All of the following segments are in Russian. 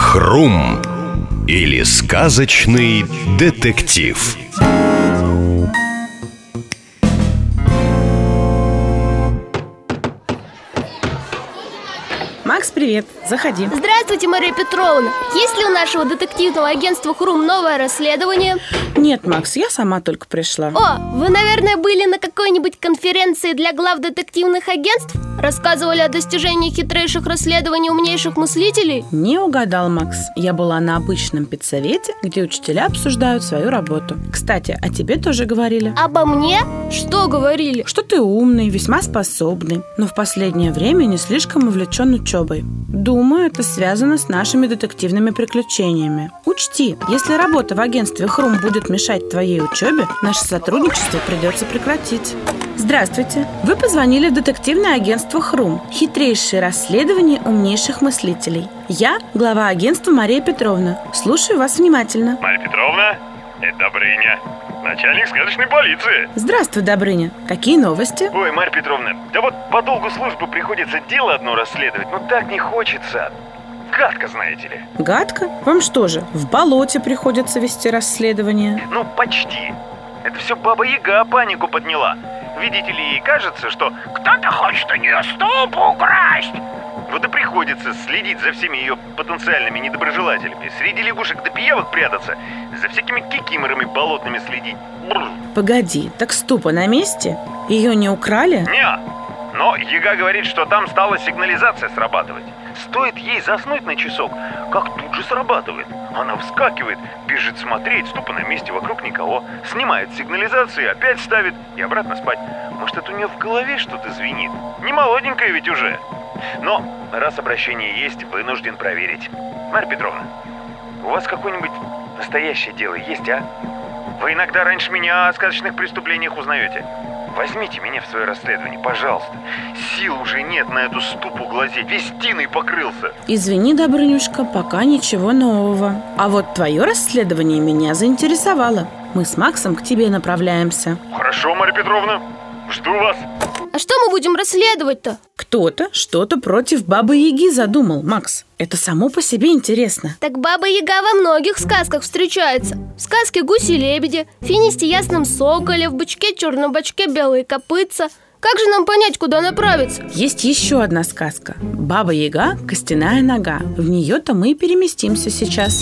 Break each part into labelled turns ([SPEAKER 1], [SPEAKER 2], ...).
[SPEAKER 1] Хрум или сказочный детектив.
[SPEAKER 2] Макс, привет, заходи.
[SPEAKER 3] Здравствуйте, Мария Петровна. Есть ли у нашего детективного агентства «Хрум» новое расследование?
[SPEAKER 2] Нет, Макс, я сама только пришла.
[SPEAKER 3] О, вы, наверное, были на какой-нибудь конференции для глав детективных агентств? Рассказывали о достижениях хитрейших расследований умнейших мыслителей?
[SPEAKER 2] Не угадал, Макс. Я была на обычном педсовете, где учителя обсуждают свою работу. Кстати, о тебе тоже говорили.
[SPEAKER 3] Обо мне? Что говорили?
[SPEAKER 2] Что ты умный, весьма способный, но в последнее время не слишком увлечен учебой. Думаю, это связано с нашими детективными приключениями. Учти, если работа в агентстве «Хрум» будет мешать твоей учебе, наше сотрудничество придется прекратить. Здравствуйте. Вы позвонили в детективное агентство «Хрум». Хитрейшие расследования умнейших мыслителей. Я глава агентства Мария Петровна. Слушаю вас внимательно.
[SPEAKER 4] Марья Петровна, это Добрыня, начальник сказочной полиции.
[SPEAKER 2] Здравствуй, Добрыня. Какие новости?
[SPEAKER 4] Ой, Марья Петровна, да вот по долгу службы приходится дело одно расследовать, но так не хочется. Гадко, знаете ли.
[SPEAKER 2] Гадко? Вам что же, в болоте приходится вести расследование?
[SPEAKER 4] Ну, почти. Это все Баба-Яга панику подняла. Видите ли, ей кажется, что кто-то хочет у нее ступу украсть. Вот и приходится следить за всеми ее потенциальными недоброжелателями. Среди лягушек да пиявок прятаться, за всякими кикиморами болотными следить. Бррр.
[SPEAKER 2] Погоди, так ступа на месте? Ее не украли?
[SPEAKER 4] Не, но Яга говорит, что там стала сигнализация срабатывать. Стоит ей заснуть на часок, как тут же срабатывает. Она вскакивает, бежит смотреть, ступа на месте, вокруг никого. Снимает сигнализацию, опять ставит и обратно спать. Может, это у нее в голове что-то звенит? Не молоденькая ведь уже. Но раз обращение есть, вынужден проверить. Марья Петровна, у вас какое-нибудь настоящее дело есть, а? Вы иногда раньше меня о сказочных преступлениях узнаете. Возьмите меня в свое расследование, пожалуйста. Сил уже нет на эту ступу глазеть, весь тиной покрылся.
[SPEAKER 2] Извини, Добрынюшка, пока ничего нового. А вот твое расследование меня заинтересовало. Мы с Максом к тебе направляемся.
[SPEAKER 4] Хорошо, Марья Петровна, жду вас.
[SPEAKER 3] А что мы будем расследовать-то?
[SPEAKER 2] Кто-то что-то против Бабы-Яги задумал, Макс. Это само по себе интересно.
[SPEAKER 3] Так Баба-Яга во многих сказках встречается. В сказке «Гуси-лебеди», «Финисте ясном соколе», в «Бычке черном бочке белые копытца». Как же нам понять, куда направиться?
[SPEAKER 2] Есть еще одна сказка. Баба-Яга, костяная нога. В нее-то мы и переместимся сейчас.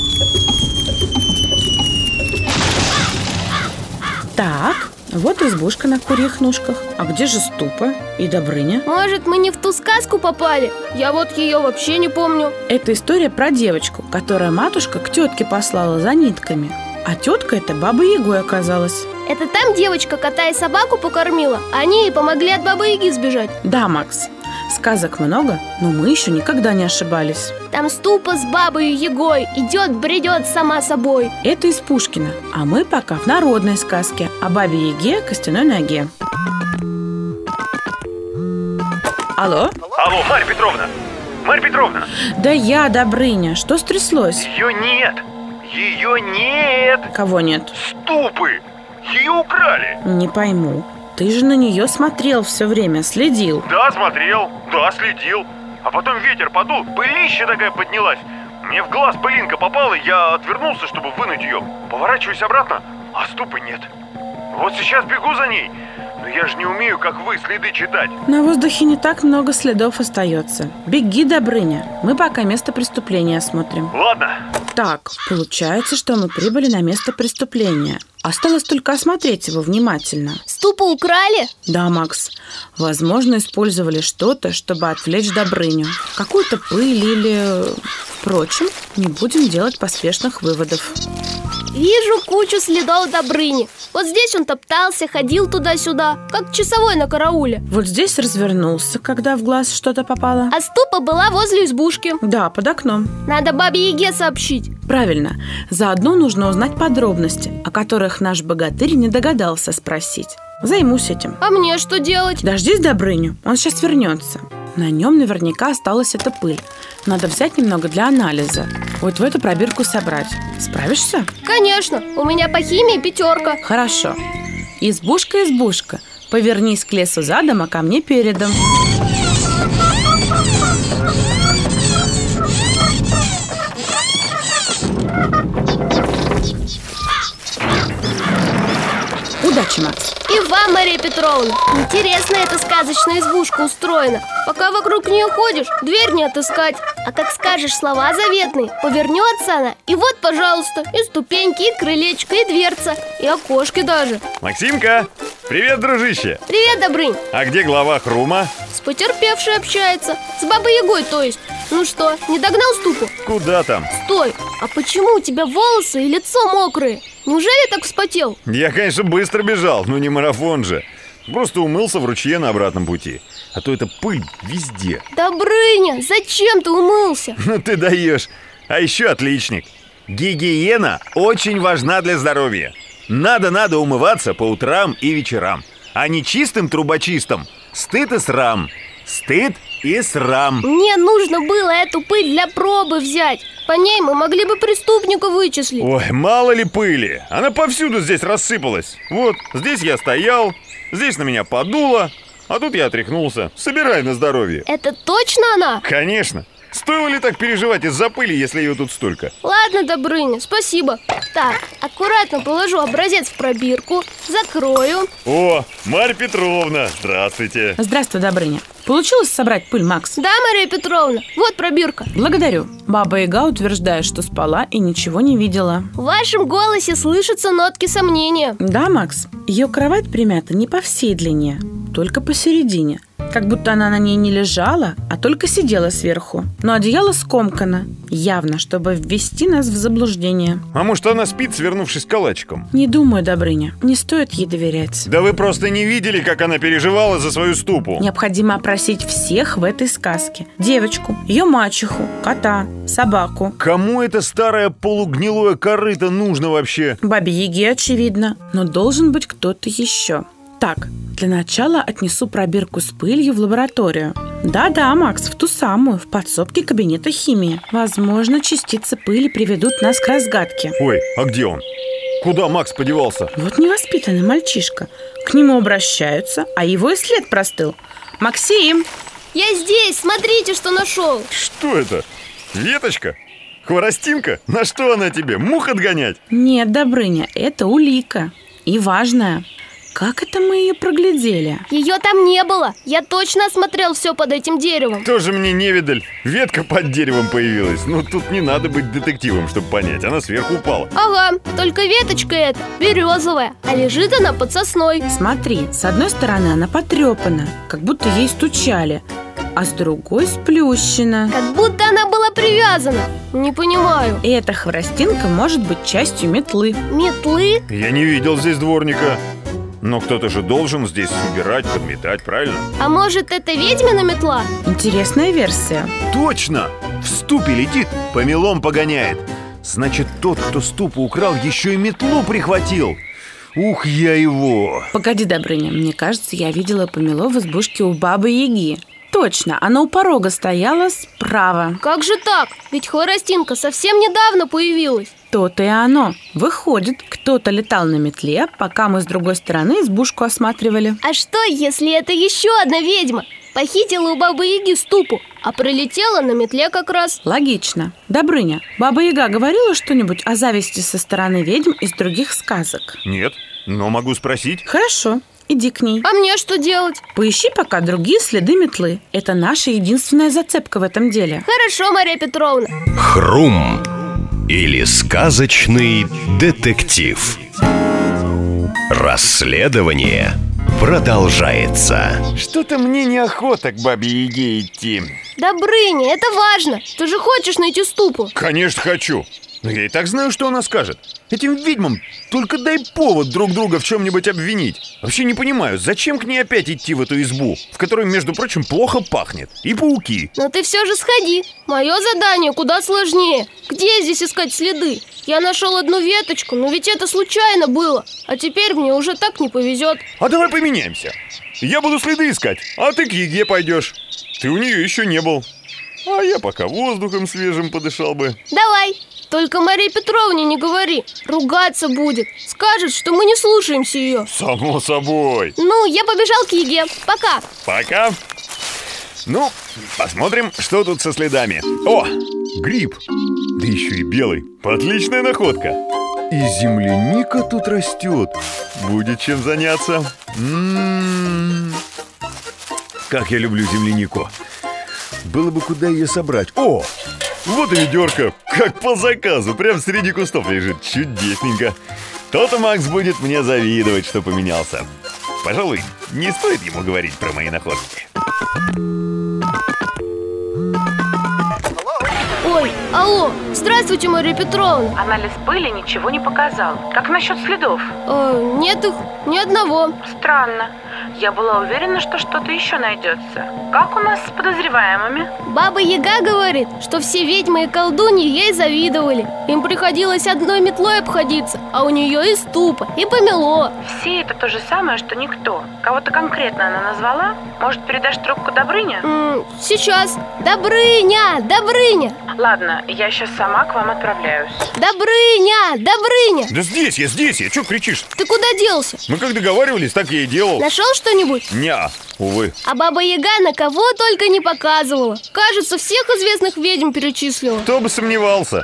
[SPEAKER 2] Так, вот избушка на курьих ножках. А где же ступа и Добрыня?
[SPEAKER 3] Может, мы не в ту сказку попали? Я вот ее вообще не помню.
[SPEAKER 2] Это история про девочку, которую матушка к тетке послала за нитками. А тетка эта Бабой-Ягой оказалась.
[SPEAKER 3] Это там девочка кота и собаку покормила, а они ей помогли от Бабы-Яги сбежать?
[SPEAKER 2] Да, Макс, сказок много, но мы еще никогда не ошибались.
[SPEAKER 3] Там ступа с Бабой-Ягой идет, бредет сама собой.
[SPEAKER 2] Это из Пушкина, а мы пока в народной сказке о Бабе-Яге, костяной ноге. Алло?
[SPEAKER 4] Алло, Марья Петровна! Марья Петровна!
[SPEAKER 2] Да я, Добрыня, что стряслось?
[SPEAKER 4] Ее нет! Ее нет!
[SPEAKER 2] Кого нет?
[SPEAKER 4] Ступы! Ее украли!
[SPEAKER 2] Не пойму. Ты же на нее смотрел все время, следил.
[SPEAKER 4] Да, смотрел, да, следил. А потом ветер подул, пылища такая поднялась. Мне в глаз пылинка попала, я отвернулся, чтобы вынуть ее. Поворачиваюсь обратно, а ступы нет. Вот сейчас бегу за ней. Но я же не умею, как вы, следы читать.
[SPEAKER 2] На воздухе не так много следов остается. Беги, Добрыня, мы пока место преступления осмотрим.
[SPEAKER 4] Ладно.
[SPEAKER 2] Так, получается, что мы прибыли на место преступления. Осталось только осмотреть его внимательно.
[SPEAKER 3] Ступу украли?
[SPEAKER 2] Да, Макс. Возможно, использовали что-то, чтобы отвлечь Добрыню. Какую-то пыль или... Впрочем, не будем делать поспешных выводов.
[SPEAKER 3] Вижу кучу следов Добрыни. Вот здесь он топтался, ходил туда-сюда, как часовой на карауле.
[SPEAKER 2] Вот здесь развернулся, когда в глаз что-то попало.
[SPEAKER 3] А ступа была возле избушки.
[SPEAKER 2] Да, под окном.
[SPEAKER 3] Надо Бабе-Яге сообщить.
[SPEAKER 2] Правильно. Заодно нужно узнать подробности, о которых наш богатырь не догадался спросить. Займусь этим.
[SPEAKER 3] А мне что делать?
[SPEAKER 2] Дождись Добрыню, он сейчас вернется. На нем наверняка осталась эта пыль. Надо взять немного для анализа. Вот в эту пробирку собрать. Справишься?
[SPEAKER 3] Конечно, у меня по химии 5.
[SPEAKER 2] Хорошо. Избушка, избушка, повернись к лесу задом, а ко мне передом.
[SPEAKER 3] Да, Мария Петровна, интересно эта сказочная избушка устроена. Пока вокруг нее ходишь, дверь не отыскать. А как скажешь слова заветные, повернется она. И вот, пожалуйста, и ступеньки, и крылечко, и дверца, и окошки даже.
[SPEAKER 4] Максимка, привет, дружище.
[SPEAKER 3] Привет, Добрынь.
[SPEAKER 4] А где глава Хрума?
[SPEAKER 3] С потерпевшей общается. С Бабой Ягой, то есть. Ну что, не догнал ступу?
[SPEAKER 4] Куда там?
[SPEAKER 3] Стой, а почему у тебя волосы и лицо мокрые? Неужели так вспотел?
[SPEAKER 4] Я, конечно, быстро бежал, но не марафон же. Просто умылся в ручье на обратном пути. А то это пыль везде.
[SPEAKER 3] Добрыня, зачем ты умылся?
[SPEAKER 4] Ну ты даешь. А еще отличник. Гигиена очень важна для здоровья. Надо умываться по утрам и вечерам. А не чистым трубочистом. Стыд и срам. Стыд и срам.
[SPEAKER 3] Мне нужно было эту пыль для пробы взять. По ней мы могли бы преступника вычислить.
[SPEAKER 4] Ой, мало ли пыли. Она повсюду здесь рассыпалась. Вот, здесь я стоял, здесь на меня подуло, а тут я отряхнулся. Собирай на здоровье.
[SPEAKER 3] Это точно она?
[SPEAKER 4] Конечно. Стоило ли так переживать из-за пыли, если ее тут столько?
[SPEAKER 3] Ладно, Добрыня, спасибо. Так, аккуратно положу образец в пробирку, закрою.
[SPEAKER 4] О, Марья Петровна, здравствуйте.
[SPEAKER 2] Здравствуй, Добрыня. Получилось собрать пыль, Макс?
[SPEAKER 3] Да, Мария Петровна, вот пробирка.
[SPEAKER 2] Благодарю. Баба Яга утверждает, что спала и ничего не видела.
[SPEAKER 3] В вашем голосе слышатся нотки сомнения.
[SPEAKER 2] Да, Макс, ее кровать примята не по всей длине, только посередине. Как будто она на ней не лежала, а только сидела сверху. Но одеяло скомкано, явно, чтобы ввести нас в заблуждение.
[SPEAKER 4] А может, она спит, свернувшись калачиком?
[SPEAKER 2] Не думаю, Добрыня, не стоит ей доверять.
[SPEAKER 4] Да вы просто не видели, как она переживала за свою ступу.
[SPEAKER 2] Необходимо опросить всех в этой сказке. Девочку, ее мачеху, кота, собаку.
[SPEAKER 4] Кому это старое полугнилое корыто нужно вообще?
[SPEAKER 2] Бабе Яге, очевидно, но должен быть кто-то еще. Так, для начала отнесу пробирку с пылью в лабораторию. Да-да, Макс, в ту самую, в подсобке кабинета химии. Возможно, частицы пыли приведут нас к разгадке.
[SPEAKER 4] Ой, а где он? Куда Макс подевался?
[SPEAKER 2] Вот невоспитанный мальчишка. К нему обращаются, а его и след простыл. Максим!
[SPEAKER 3] Я здесь, смотрите, что нашел.
[SPEAKER 4] Что это? Веточка? Хворостинка? На что она тебе? Мух отгонять?
[SPEAKER 2] Нет, Добрыня, это улика. И важная. Как это мы ее проглядели?
[SPEAKER 3] Ее там не было. Я точно осмотрел все под этим деревом.
[SPEAKER 4] Тоже мне невидаль. Ветка под деревом появилась. Ну, тут не надо быть детективом, чтобы понять. Она сверху упала.
[SPEAKER 3] Ага, только веточка эта березовая, а лежит она под сосной.
[SPEAKER 2] Смотри, с одной стороны она потрепана, как будто ей стучали, а с другой сплющена.
[SPEAKER 3] Как будто она была привязана. Не понимаю.
[SPEAKER 2] И эта хворостинка может быть частью метлы.
[SPEAKER 3] Метлы?
[SPEAKER 4] Я не видел здесь дворника. Но кто-то же должен здесь убирать, подметать, правильно?
[SPEAKER 3] А может, это ведьмина метла?
[SPEAKER 2] Интересная версия.
[SPEAKER 4] Точно! В ступе летит, помелом погоняет. Значит, тот, кто ступу украл, еще и метлу прихватил. Ух, я его!
[SPEAKER 2] Погоди, Добрыня, мне кажется, я видела помело в избушке у бабы Яги. Точно, она у порога стояла справа.
[SPEAKER 3] Как же так? Ведь хворостинка совсем недавно появилась.
[SPEAKER 2] То-то и оно. Выходит, кто-то летал на метле, пока мы с другой стороны избушку осматривали.
[SPEAKER 3] А что, если это еще одна ведьма? Похитила у Бабы Яги ступу, а прилетела на метле как раз.
[SPEAKER 2] Логично. Добрыня, Баба Яга говорила что-нибудь о зависти со стороны ведьм из других сказок?
[SPEAKER 4] Нет, но могу спросить.
[SPEAKER 2] Хорошо, иди к ней.
[SPEAKER 3] А мне что делать?
[SPEAKER 2] Поищи пока другие следы метлы. Это наша единственная зацепка в этом деле.
[SPEAKER 3] Хорошо, Мария Петровна.
[SPEAKER 1] Хрум или сказочный детектив. Расследование продолжается.
[SPEAKER 4] Что-то мне неохота к бабе Яге идти.
[SPEAKER 3] Добрыня, это важно. Ты же хочешь найти ступу?
[SPEAKER 4] Конечно хочу. Но я и так знаю, что она скажет. Этим ведьмам только дай повод друг друга в чем-нибудь обвинить. Вообще не понимаю, зачем к ней опять идти в эту избу, в которой, между прочим, плохо пахнет. И пауки.
[SPEAKER 3] Но ты все же сходи. Мое задание куда сложнее. Где здесь искать следы? Я нашел одну веточку, но ведь это случайно было. А теперь мне уже так не повезет.
[SPEAKER 4] А давай поменяемся. Я буду следы искать, а ты к Яге пойдешь. Ты у нее еще не был. А я пока воздухом свежим подышал бы.
[SPEAKER 3] Давай. Только Марии Петровне не говори. Ругаться будет. Скажет, что мы не слушаемся ее.
[SPEAKER 4] Само собой.
[SPEAKER 3] Ну, я побежал к Яге. Пока.
[SPEAKER 4] Пока. Ну, посмотрим, что тут со следами. О, гриб. Да еще и белый. Отличная находка. И земляника тут растет. Будет чем заняться. Как я люблю землянику. Было бы куда ее собрать. О, вот и ведерко. Как по заказу. Прям среди кустов лежит. Чудесненько. То-то Макс будет мне завидовать, что поменялся. Пожалуй, не стоит ему говорить про мои находки.
[SPEAKER 3] Ой, алло, здравствуйте, Мария Петровна.
[SPEAKER 2] Анализ пыли ничего не показал. Как насчет следов?
[SPEAKER 3] Нет их, ни одного.
[SPEAKER 2] Странно. Я была уверена, что что-то еще найдется. Как у нас с подозреваемыми?
[SPEAKER 3] Баба Яга говорит, что все ведьмы и колдуньи ей завидовали. Им приходилось одной метлой обходиться, а у нее и ступа, и помело.
[SPEAKER 2] Все это то же самое, что никто. Кого-то конкретно она назвала? Может, передашь трубку Добрыне?
[SPEAKER 3] Сейчас. Добрыня, Добрыня.
[SPEAKER 2] Ладно, я сейчас сама к вам отправляюсь.
[SPEAKER 3] Добрыня, Добрыня.
[SPEAKER 4] Да здесь я. Чё кричишь?
[SPEAKER 3] Ты куда делся?
[SPEAKER 4] Мы как договаривались, так я и делал.
[SPEAKER 3] Нашел что-нибудь?
[SPEAKER 4] Неа, увы.
[SPEAKER 3] А Баба Яга на кого только не показывала. Кажется, всех известных ведьм перечислила.
[SPEAKER 4] Кто бы сомневался.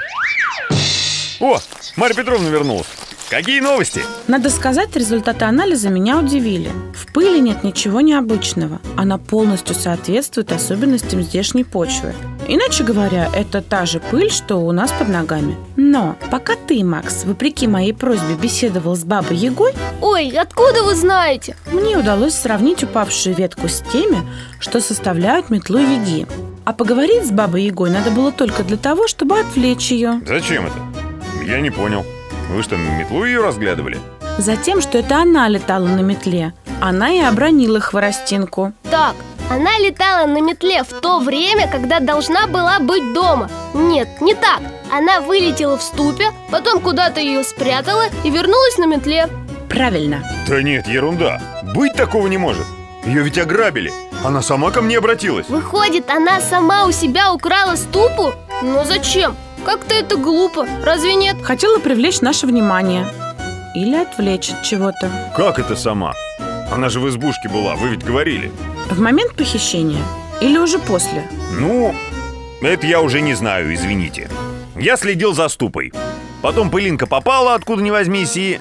[SPEAKER 4] О, Марья Петровна вернулась. Какие новости?
[SPEAKER 2] Надо сказать, результаты анализа меня удивили. В пыли нет ничего необычного. Она полностью соответствует особенностям здешней почвы. Иначе говоря, это та же пыль, что у нас под ногами. Но пока ты, Макс, вопреки моей просьбе беседовал с Бабой Ягой,
[SPEAKER 3] Ой, откуда вы знаете?
[SPEAKER 2] мне удалось сравнить упавшую ветку с теми, что составляют метлу Яги. А поговорить с Бабой Ягой надо было только для того, чтобы отвлечь ее.
[SPEAKER 4] Зачем это? Я не понял. Вы что, метлу ее разглядывали?
[SPEAKER 2] Затем, что это она летала на метле. Она и обронила хворостинку.
[SPEAKER 3] Так, она летала на метле в то время, когда должна была быть дома. Нет, не так. Она вылетела в ступе, потом куда-то ее спрятала и вернулась на метле.
[SPEAKER 2] Правильно.
[SPEAKER 4] Да нет, ерунда. Быть такого не может. Ее ведь ограбили. Она сама ко мне обратилась.
[SPEAKER 3] Выходит, она сама у себя украла ступу? Но зачем? Как-то это глупо, разве нет?
[SPEAKER 2] Хотела привлечь наше внимание. Или отвлечь от чего-то.
[SPEAKER 4] Как это сама? Она же в избушке была, вы ведь говорили.
[SPEAKER 2] В момент похищения? Или уже после?
[SPEAKER 4] Ну, это я уже не знаю, извините. Я следил за ступой. Потом пылинка попала, откуда ни возьмись, и...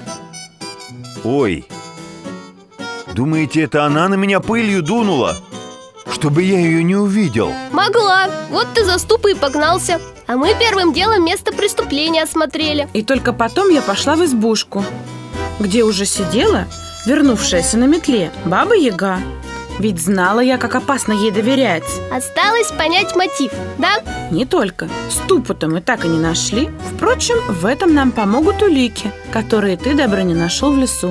[SPEAKER 4] Ой, думаете, это она на меня пылью дунула? Чтобы я ее не увидел?
[SPEAKER 3] Могла, вот ты за ступой и погнался. А мы первым делом место преступления осмотрели.
[SPEAKER 2] И только потом я пошла в избушку, где уже сидела, вернувшаяся на метле, Баба Яга. Ведь знала я, как опасно ей доверять.
[SPEAKER 3] Осталось понять мотив, да?
[SPEAKER 2] Не только. Ступу-то мы так и не нашли. Впрочем, в этом нам помогут улики, которые ты, Добрыня, нашел в лесу.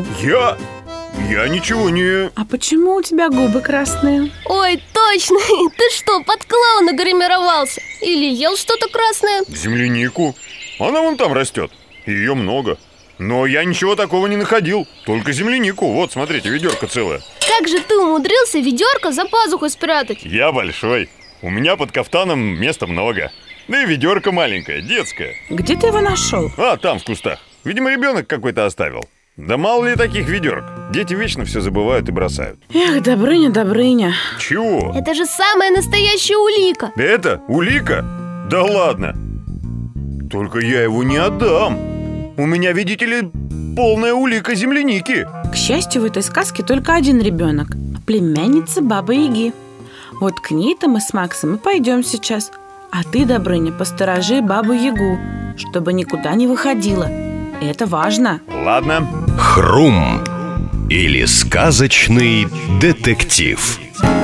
[SPEAKER 4] Я ничего не...
[SPEAKER 2] А почему у тебя губы красные?
[SPEAKER 3] Ой, точно! Ты что, под клоуна гримировался? Или ел что-то красное?
[SPEAKER 4] Землянику. Она вон там растет. Ее много. Но я ничего такого не находил. Только землянику. Вот, смотрите, ведерко целое.
[SPEAKER 3] Как же ты умудрился ведерко за пазухой спрятать?
[SPEAKER 4] Я большой. У меня под кафтаном места много. Да и ведерко маленькое, детское.
[SPEAKER 2] Где ты его нашел?
[SPEAKER 4] А, там, в кустах. Видимо, ребенок какой-то оставил. Да мало ли таких ведерок. Дети вечно все забывают и бросают.
[SPEAKER 2] Эх, Добрыня, Добрыня.
[SPEAKER 4] Чего?
[SPEAKER 3] Это же самая настоящая улика.
[SPEAKER 4] Это? Улика? Да ладно. Только я его не отдам. У меня, видите ли, полная улика земляники.
[SPEAKER 2] К счастью, в этой сказке только один ребенок. Племянница Бабы Яги. Вот к ней-то мы с Максом и пойдем сейчас. А ты, Добрыня, посторожи Бабу Ягу, чтобы никуда не выходила. Это важно.
[SPEAKER 4] Ладно.
[SPEAKER 1] Хрум или сказочный детектив.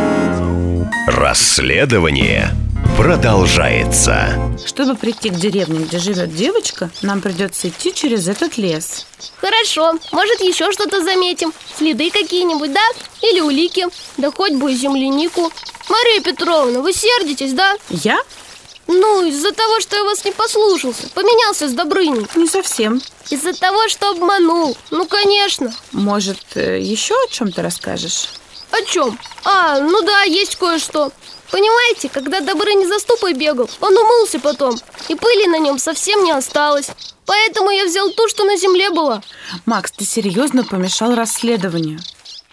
[SPEAKER 1] Расследование продолжается.
[SPEAKER 2] Чтобы прийти к деревне, где живет девочка, нам придется идти через этот лес.
[SPEAKER 3] Хорошо, может еще что-то заметим. Следы какие-нибудь, да? Или улики. Да хоть бы и землянику. Мария Петровна, вы сердитесь, да?
[SPEAKER 2] Я?
[SPEAKER 3] Ну, из-за того, что я вас не послушался. Поменялся с Добрыней.
[SPEAKER 2] Не совсем.
[SPEAKER 3] Из-за того, что обманул. Ну, конечно.
[SPEAKER 2] Может, еще о чем-то расскажешь?
[SPEAKER 3] О чем? Ну да, есть кое-что. Понимаете, когда Добрыня за ступой бегал, он умылся потом, и пыли на нем совсем не осталось. Поэтому я взял ту, что на земле была.
[SPEAKER 2] Макс, ты серьезно помешал расследованию?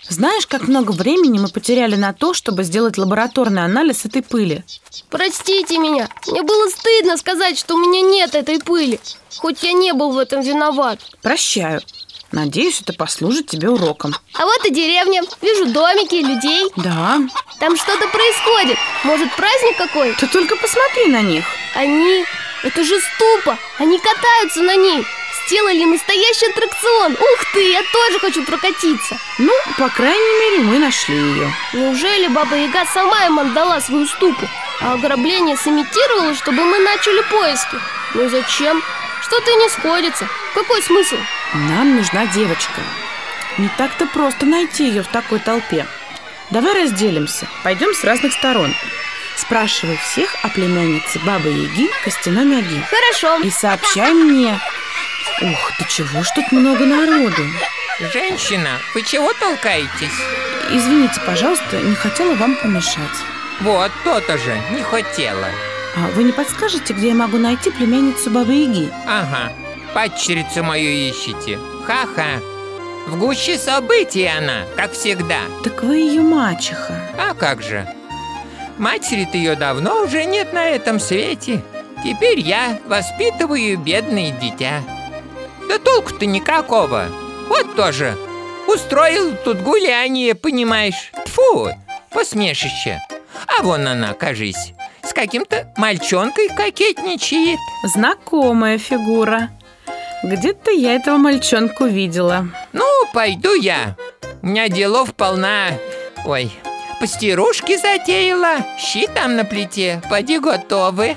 [SPEAKER 2] Знаешь, как много времени мы потеряли на то, чтобы сделать лабораторный анализ этой пыли?
[SPEAKER 3] Простите меня, мне было стыдно сказать, что у меня нет этой пыли, хоть я не был в этом виноват.
[SPEAKER 2] Прощаю. Надеюсь, это послужит тебе уроком.
[SPEAKER 3] А вот и деревня, вижу домики, людей.
[SPEAKER 2] Да.
[SPEAKER 3] Там что-то происходит, может, праздник какой?
[SPEAKER 2] Ты только посмотри на них.
[SPEAKER 3] Они, это же ступа, они катаются на ней. Сделали настоящий аттракцион. Ух ты, я тоже хочу прокатиться.
[SPEAKER 2] Ну, по крайней мере, мы нашли ее.
[SPEAKER 3] Неужели Баба Яга сама им отдала свою ступу, а ограбление сымитировало, чтобы мы начали поиски? Ну и зачем? Что-то не сходится. Какой смысл?
[SPEAKER 2] Нам нужна девочка. Не так-то просто найти ее в такой толпе. Давай разделимся, пойдем с разных сторон. Спрашивай всех о племяннице Бабы Яги Костяной ноги.
[SPEAKER 3] Хорошо.
[SPEAKER 2] И сообщай мне. Ух, ты чего ж тут много народу?
[SPEAKER 5] Женщина, вы чего толкаетесь?
[SPEAKER 2] Извините, пожалуйста, не хотела вам помешать.
[SPEAKER 5] Вот, то-то же, не хотела.
[SPEAKER 2] А вы не подскажете, где я могу найти племянницу Бабы Яги?
[SPEAKER 5] Ага, падчерицу мою ищете. Ха-ха. В гуще событий она, как всегда.
[SPEAKER 2] Так вы ее мачеха.
[SPEAKER 5] А как же? Матери-то ее давно уже нет на этом свете. Теперь я воспитываю бедное дитя. Да толку-то никакого. Вот тоже. Устроил тут гуляние, понимаешь? Тьфу, посмешище. А вон она, кажись, с каким-то мальчонкой кокетничает.
[SPEAKER 2] Знакомая фигура. Где-то я этого мальчонку видела.
[SPEAKER 5] Ну, пойду я. У меня делов полна. Ой, пастерушки затеяла. Щи там на плите, поди готовы.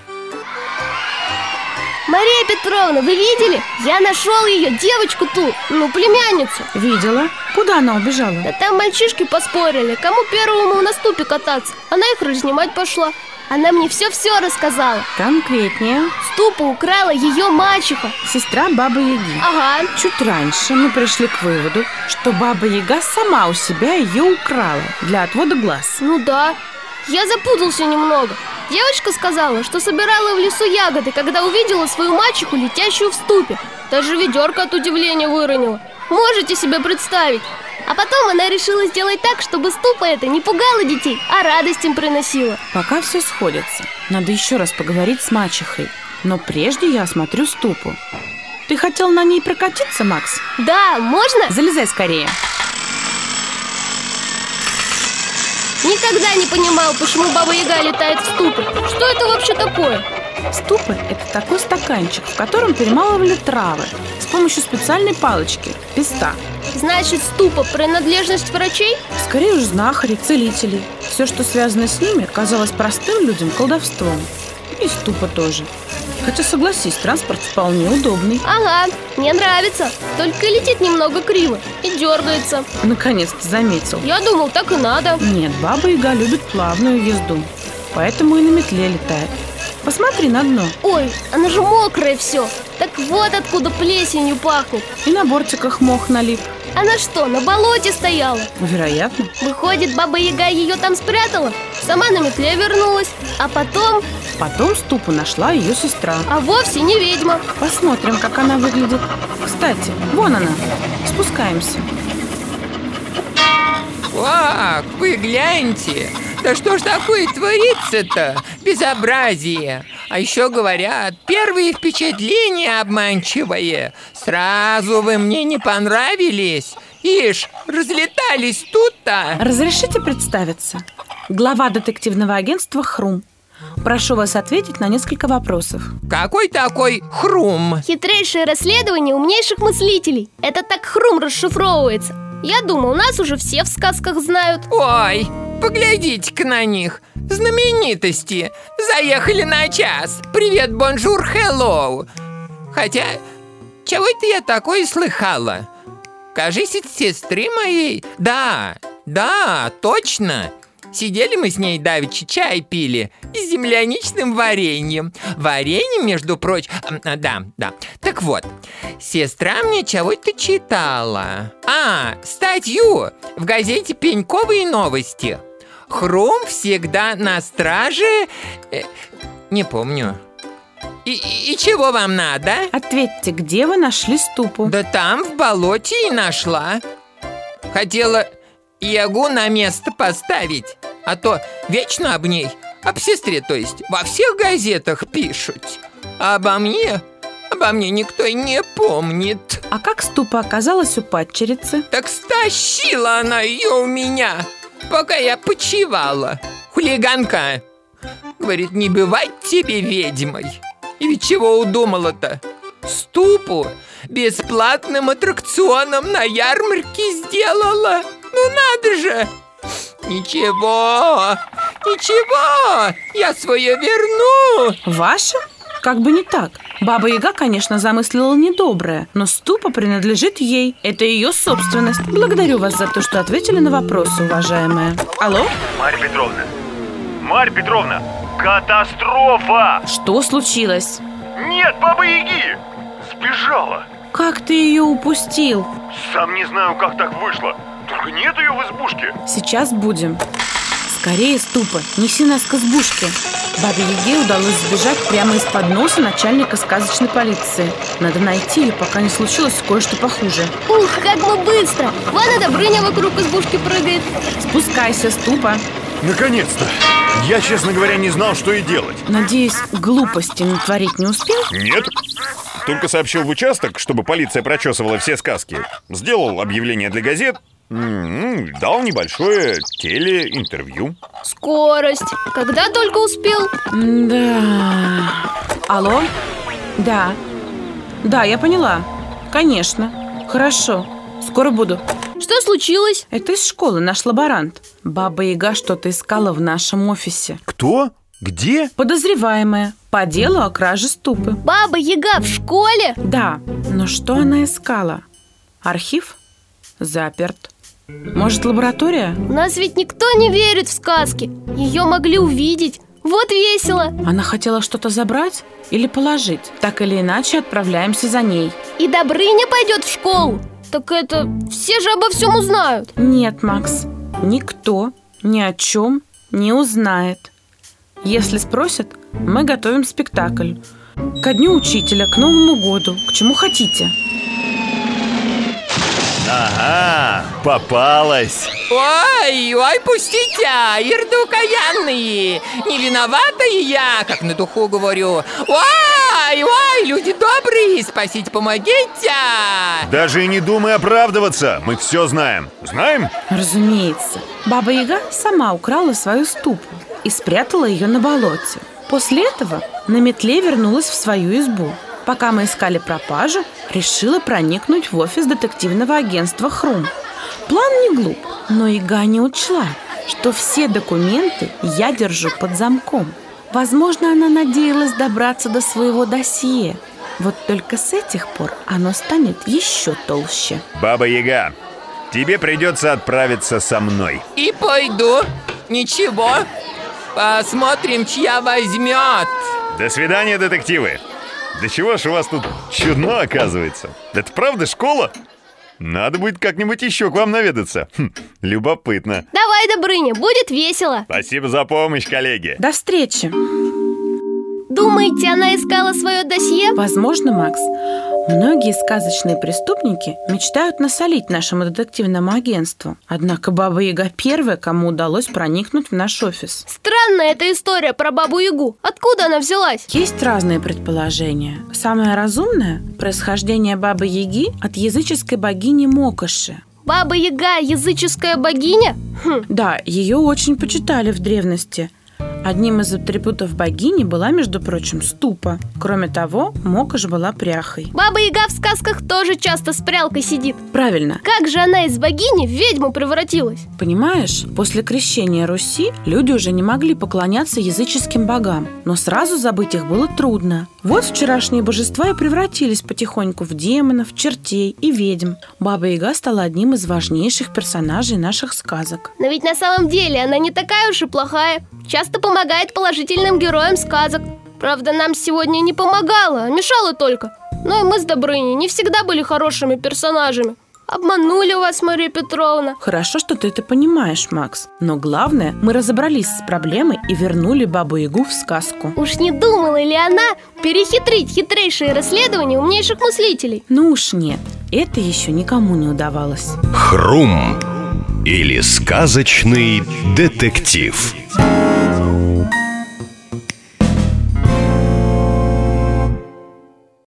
[SPEAKER 3] Мария Петровна, вы видели? Я нашел ее, девочку ту, племянницу.
[SPEAKER 2] Видела? Куда она убежала?
[SPEAKER 3] Да там мальчишки поспорили, кому первому на ступе кататься. Она их разнимать пошла. Она мне все-все рассказала.
[SPEAKER 2] Конкретнее.
[SPEAKER 3] Ступу украла ее мачеха.
[SPEAKER 2] Сестра Бабы Яги.
[SPEAKER 3] Ага.
[SPEAKER 2] Чуть раньше мы пришли к выводу, что Баба Яга сама у себя ее украла для отвода глаз.
[SPEAKER 3] Ну да, я запутался немного. Девочка сказала, что собирала в лесу ягоды, когда увидела свою мачеху, летящую в ступе. Даже ведерко от удивления выронила. Можете себе представить? А потом она решила сделать так, чтобы ступа эта не пугала детей, а радость им приносила.
[SPEAKER 2] Пока все сходится. Надо еще раз поговорить с мачехой. Но прежде я осмотрю ступу. Ты хотел на ней прокатиться, Макс?
[SPEAKER 3] Да, можно?
[SPEAKER 2] Залезай скорее.
[SPEAKER 3] Никогда не понимал, почему Баба Яга летает в ступе. Что это вообще такое?
[SPEAKER 2] Ступа – это такой стаканчик, в котором перемалывали травы с помощью специальной палочки – песта.
[SPEAKER 3] Значит, ступа – принадлежность врачей?
[SPEAKER 2] Скорее уж знахарей, целителей. Все, что связано с ними, казалось простым людям колдовством. И ступа тоже. Хотя, согласись, транспорт вполне удобный.
[SPEAKER 3] Ага, мне нравится. Только летит немного криво и дергается.
[SPEAKER 2] Наконец-то заметил.
[SPEAKER 3] Я думал, так и надо.
[SPEAKER 2] Нет, Баба Яга любит плавную езду, поэтому и на метле летает. Посмотри на дно.
[SPEAKER 3] Ой, оно же мокрое все. Так вот откуда плесенью пахнет.
[SPEAKER 2] И на бортиках мох налип.
[SPEAKER 3] Она что, на болоте стояла?
[SPEAKER 2] Вероятно.
[SPEAKER 3] Выходит, Баба Яга ее там спрятала? Сама на метле вернулась. А потом
[SPEAKER 2] ступу нашла ее сестра.
[SPEAKER 3] А вовсе не ведьма.
[SPEAKER 2] Посмотрим, как она выглядит. Кстати, вон она. Спускаемся.
[SPEAKER 5] Ах, вы гляньте. Да что ж такое творится-то? Безобразие. А еще говорят, первые впечатления обманчивые. Сразу вы мне не понравились. Ишь, разлетались тут-то.
[SPEAKER 2] Разрешите представиться? Глава детективного агентства «Хрум». Прошу вас ответить на несколько вопросов.
[SPEAKER 5] Какой такой Хрум?
[SPEAKER 3] Хитрейшее расследование умнейших мыслителей. Это так Хрум расшифровывается. Я думал, нас уже все в сказках знают.
[SPEAKER 5] Ой, поглядите-ка на них. Знаменитости. Заехали на час. Привет, бонжур, хеллоу. Хотя, чего это я такое слыхала? Кажись, от сестры моей. Да, точно. Сидели мы с ней давеча, чай пили с земляничным вареньем. Варенье, между прочим... Да. Так вот, сестра мне чего-то читала. Статью в газете «Пеньковые новости». Хрум всегда на страже... Не помню. И чего вам надо?
[SPEAKER 2] Ответьте, где вы нашли ступу?
[SPEAKER 5] Да там, в болоте, и нашла. Хотела Ягу на место поставить, а то вечно об ней, об сестре, то есть, во всех газетах пишут. А обо мне никто и не помнит.
[SPEAKER 2] А как Ступа оказалась у падчерицы?
[SPEAKER 5] Так стащила она ее у меня, пока я почивала. Хулиганка. Говорит, не бывать тебе ведьмой. И ведь чего удумала-то? Ступу бесплатным аттракционом на ярмарке сделала. Ну надо же. Ничего, я свое верну.
[SPEAKER 2] Ваше? Как бы не так. Баба Яга, конечно, замыслила недоброе, но Ступа принадлежит ей. Это ее собственность. Благодарю вас за то, что ответили на вопросы, уважаемая. Алло?
[SPEAKER 4] Марья Петровна, катастрофа!
[SPEAKER 2] Что случилось?
[SPEAKER 4] Нет Бабы Яги! Сбежала!
[SPEAKER 2] Как ты ее упустил?
[SPEAKER 4] Сам не знаю, как так вышло. Только нет ее в избушке.
[SPEAKER 2] Сейчас будем. Скорее, Ступа, неси нас к избушке. Бабе Яге удалось сбежать прямо из-под носа начальника сказочной полиции. Надо найти ее, пока не случилось кое-что похуже.
[SPEAKER 3] Ух, как мы быстро! Вон и Добрыня вокруг избушки прыгает.
[SPEAKER 2] Спускайся, Ступа.
[SPEAKER 4] Наконец-то! Я, честно говоря, не знал, что и делать.
[SPEAKER 2] Надеюсь, глупости натворить не успел?
[SPEAKER 4] Нет. Только сообщил в участок, чтобы полиция прочесывала все сказки. Сделал объявление для газет. Дал небольшое телеинтервью.
[SPEAKER 3] Скорость. Когда только успел.
[SPEAKER 2] Да. Алло? Да. Да, я поняла. Конечно. Хорошо. Скоро буду.
[SPEAKER 3] Что случилось?
[SPEAKER 2] Это из школы наш лаборант. Баба Яга что-то искала в нашем офисе.
[SPEAKER 4] Кто? Где?
[SPEAKER 2] Подозреваемая по делу о краже Ступы.
[SPEAKER 3] Баба Яга в школе?
[SPEAKER 2] Да, но что она искала? Архив? Заперт. Может, лаборатория?
[SPEAKER 3] У нас ведь никто не верит в сказки. Ее могли увидеть. Вот весело.
[SPEAKER 2] Она хотела что-то забрать или положить? Так или иначе, отправляемся за ней.
[SPEAKER 3] И Добрыня пойдет в школу. Так это, все же обо всем узнают.
[SPEAKER 2] Нет, Макс, никто ни о чем не узнает. Если спросят, мы готовим спектакль. Ко дню учителя, к Новому году, к чему хотите.
[SPEAKER 4] Ага, попалась.
[SPEAKER 5] Ой, пустите, ерду каянные. Не виновата и я, как на духу говорю. Ой, люди добрые, спасите, помогите.
[SPEAKER 4] Даже и не думай оправдываться, мы все знаем. Знаем?
[SPEAKER 2] Разумеется. Баба Яга сама украла свою Ступу и спрятала ее на болоте. После этого на метле вернулась в свою избу. Пока мы искали пропажу, решила проникнуть в офис детективного агентства «Хрум». План не глуп, но Яга не учла, что все документы я держу под замком. Возможно, она надеялась добраться до своего досье. Вот только с этих пор оно станет еще толще.
[SPEAKER 4] Баба Яга, тебе придется отправиться со мной.
[SPEAKER 5] И пойду. Ничего. Посмотрим, чья возьмет.
[SPEAKER 4] До свидания, детективы. Да чего ж у вас тут чудно оказывается? Это правда школа? Надо будет как-нибудь еще к вам наведаться. Любопытно.
[SPEAKER 3] Давай, Добрыня, будет весело.
[SPEAKER 4] Спасибо за помощь, коллеги.
[SPEAKER 2] До встречи.
[SPEAKER 3] Думаете, она искала свое досье?
[SPEAKER 2] Возможно, Макс. Многие сказочные преступники мечтают насолить нашему детективному агентству. Однако Баба Яга первая, кому удалось проникнуть в наш офис.
[SPEAKER 3] Странная эта история про Бабу Ягу. Откуда она взялась?
[SPEAKER 2] Есть разные предположения. Самое разумное – происхождение Бабы Яги от языческой богини Мокоши.
[SPEAKER 3] Баба Яга – языческая богиня?
[SPEAKER 2] Да, ее очень почитали в древности. Одним из атрибутов богини была, между прочим, Ступа. Кроме того, Мокош была пряхой.
[SPEAKER 3] Баба Яга в сказках тоже часто с прялкой сидит.
[SPEAKER 2] Правильно.
[SPEAKER 3] Как же она из богини в ведьму превратилась?
[SPEAKER 2] Понимаешь, после крещения Руси люди уже не могли поклоняться языческим богам, но сразу забыть их было трудно. Вот вчерашние божества и превратились потихоньку в демонов, чертей и ведьм. Баба Яга стала одним из важнейших персонажей наших сказок.
[SPEAKER 3] Но ведь на самом деле она не такая уж и плохая. Часто помогает положительным героям сказок. Правда, нам сегодня не помогала, а мешала только. Но и мы с Добрыней не всегда были хорошими персонажами. Обманули вас, Мария Петровна.
[SPEAKER 2] Хорошо, что ты это понимаешь, Макс. Но главное, мы разобрались с проблемой и вернули Бабу Ягу в сказку.
[SPEAKER 3] Уж не думала ли она перехитрить хитрейшие расследования умнейших мыслителей?
[SPEAKER 2] Ну уж нет, это еще никому не удавалось.
[SPEAKER 1] Хрум. или сказочный детектив.